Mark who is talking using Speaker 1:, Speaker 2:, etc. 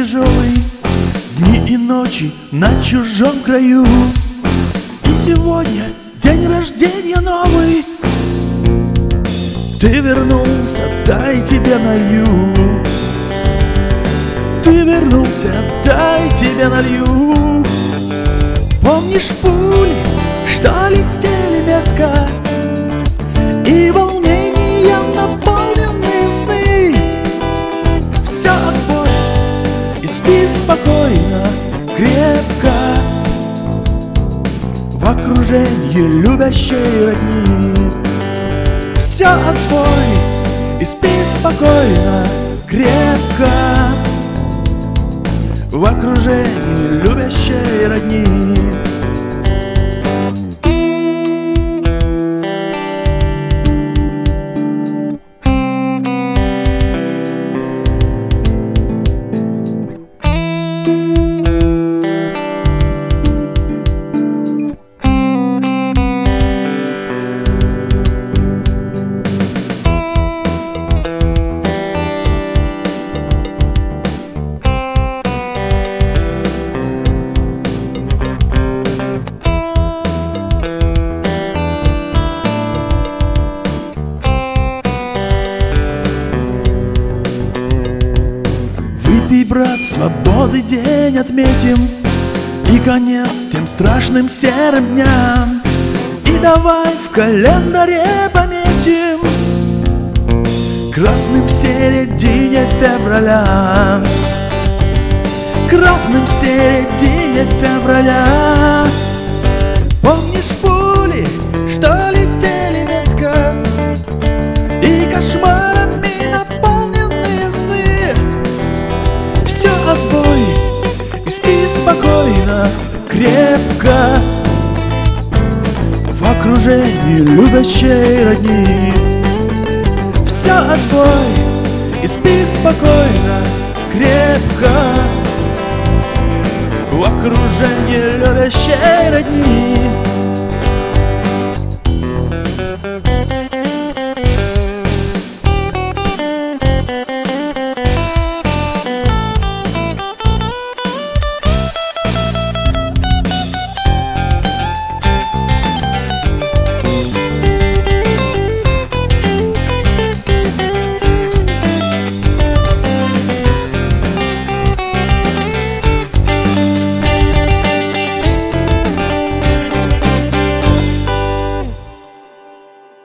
Speaker 1: тяжелый, дни и ночи на чужом краю. И сегодня день рождения новый. Ты вернулся, дай тебе налью. Ты вернулся, дай тебе налью. Помнишь пули, что летели метко, и волнения наполненные сны? Все отбой, и спи спокойно, крепко, в окружении любящей родни. Все отбой, и спи спокойно, крепко, в окружении любящей родни. Выпей, брат, свободы день отметим, и конец тем страшным серым дням. И давай в календаре пометим красным в середине февраля. Красным в середине февраля. Помнишь пули, что летели метко, и кошмарами наполненные сны? Все отбой, и спи спокойно, крепко, в окружении любящей родни. Все отбой, и спи спокойно, крепко, в окружении любящей родни.